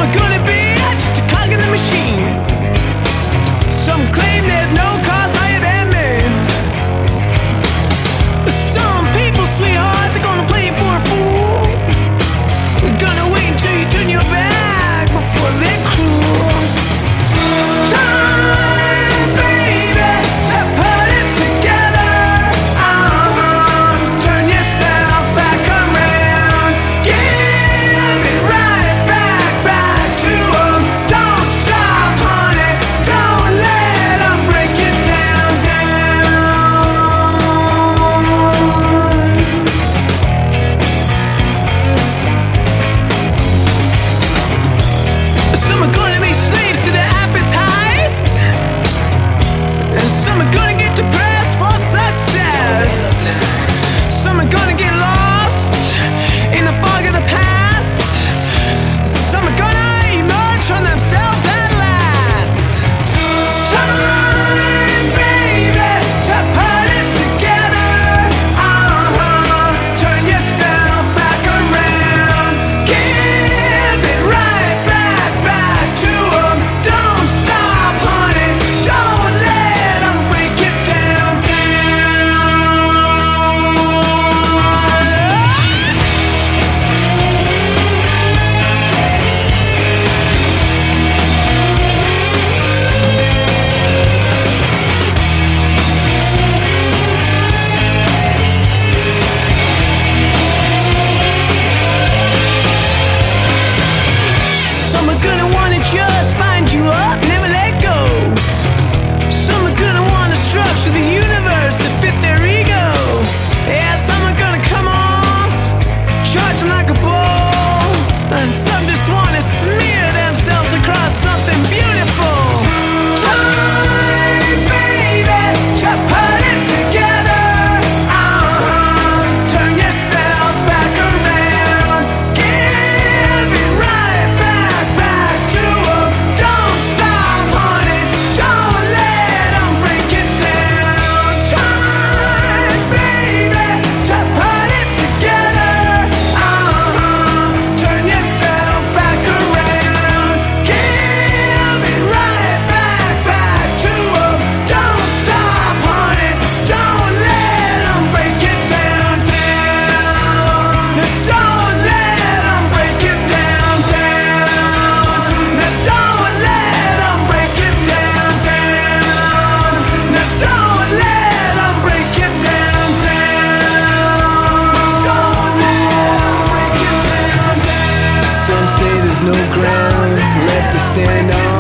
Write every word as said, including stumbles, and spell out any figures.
are gonna be just a cog in the machine. Some claim there's no cause higher than me. Some people, sweetheart, they're gonna play you for a fool. We're gonna wait until you turn your back before they're cruel. Time, baby, to put it together. Uh-huh. Turn yourself back around. Give it right back, back to 'em. Don't stop, honey. Don't let 'em break you down, down. Some are gonna be slaves to their appetites, and some are gonna get depressed for success. Some are gonna get lost in the fog of the past. Some are gonna emerge from themselves at last. Time, baby, to put it together. Uh-huh. Turn yourself back around. Give it right back, back to 'em. Don't stop, honey. Don't let 'em break it down, Some are gonna wanna just bind you up, never let go. Some are gonna wanna structure the universe to fit their ego. Yeah, some are gonna come off charging like a bull, and some just wanna smear themselves across something beautiful. Time, baby, to put it together. Uh-huh. Turn yourself back around. Give it right back, back to 'em. Don't stop, honey. Don't let 'em break it down. Time, baby, to put it together. Uh-huh. Turn yourself back around. Give it right back, back to 'em. Don't stop, honey. Don't let 'em break it down, down. Don't let 'em break it down, down. Don't let 'em break it down, down. Don't let 'em break it down, down. Don't let 'em break it down, down. Some say there's no ground left to stand on.